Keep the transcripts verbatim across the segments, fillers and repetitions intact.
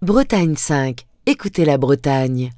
Bretagne cinq, écoutez la Bretagne.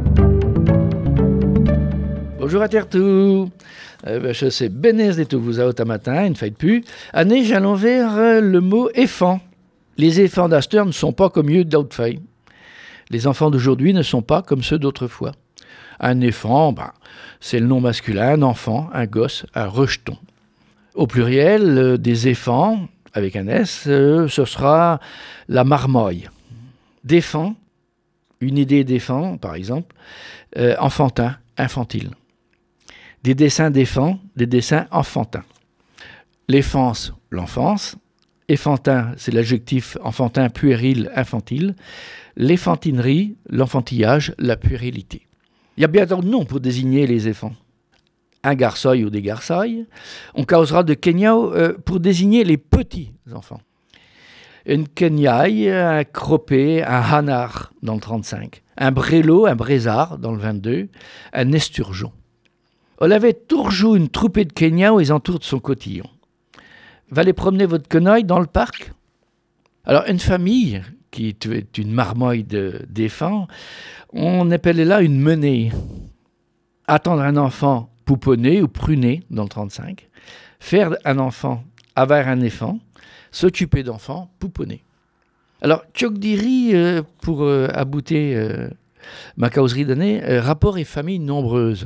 Bonjour à Tertou. Euh, ben, je sais Bénès de tout vous a au matin, une fois de plus. Année, j'allons vers euh, le mot éfant. Les éfants d'Aster ne sont pas comme mieux d'autres feuilles. Les enfants d'aujourd'hui ne sont pas comme ceux d'autrefois. Un éfant, ben, c'est le nom masculin, un enfant, un gosse, un rejeton. Au pluriel, euh, des éfants, avec un S, euh, ce sera la marmoille. Défant, une idée défend, par exemple, euh, enfantin, infantile. Des dessins défend, des dessins enfantins. L'effance, l'enfance. Effantin, c'est l'adjectif enfantin, puéril, infantile. L'effantinerie, l'enfantillage, la puérilité. Il y a bien d'autres noms pour désigner les effants. Un garçoil ou des garçoilles. On causera de kenyao euh, pour désigner les petits enfants. Une kenyaille, un cropé, un hanard dans le trente-cinq. Un brélo, un brésard dans le vingt-deux. Un esturgeon. On avait toujours une troupée de kenyao aux entours de son cotillon. Va aller promener votre quenouille dans le parc. Alors, une famille qui est une marmoille de d'éfants, on appelait là une menée. Attendre un enfant pouponné ou pruné dans le trente-cinq. Faire un enfant avoir un éfant. S'occuper d'enfants pouponné. Alors, Tchokdiri, euh, pour euh, abouter euh, ma causerie d'année, euh, rapport et famille nombreuse.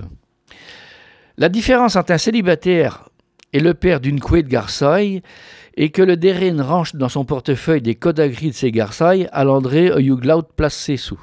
La différence entre un célibataire et le père d'une couée de garçoille est que le dérène range dans son portefeuille des codes agris de ses garçoilles à l'André au Youglaut place ses sous.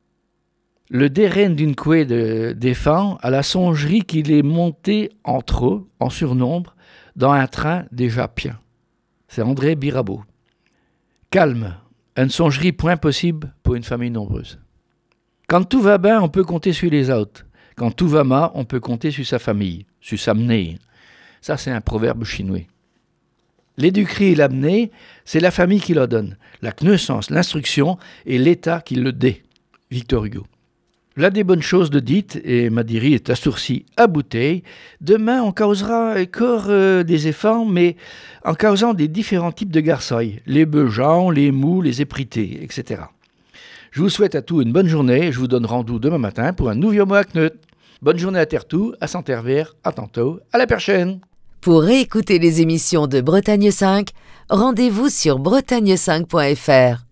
Le dérène d'une couée de défend à la songerie qu'il est monté en trop, en surnombre, dans un train déjà plein. C'est André Birabeau. Calme, une songerie point possible pour une famille nombreuse. Quand tout va bien, on peut compter sur les autres. Quand tout va mal, on peut compter sur sa famille, sur sa menée. Ça, c'est un proverbe chinois. L'éducrie et l'amener, c'est la famille qui le donne. La connaissance, l'instruction et l'État qui le dé. Victor Hugo. Là des bonnes choses de dites, et Madiri est assourci à bouteille. Demain, on causera encore euh, des effants, mais en causant des différents types de garçoilles. Les beujans, les mous, les éprités, et cetera. Je vous souhaite à tous une bonne journée et je vous donne rendez-vous demain matin pour un nouveau mot à Knut. Bonne journée à Tertou, à Saint-Hervère, à tantôt, à la prochaine. Pour réécouter les émissions de Bretagne cinq, rendez-vous sur bretagne cinq point f r.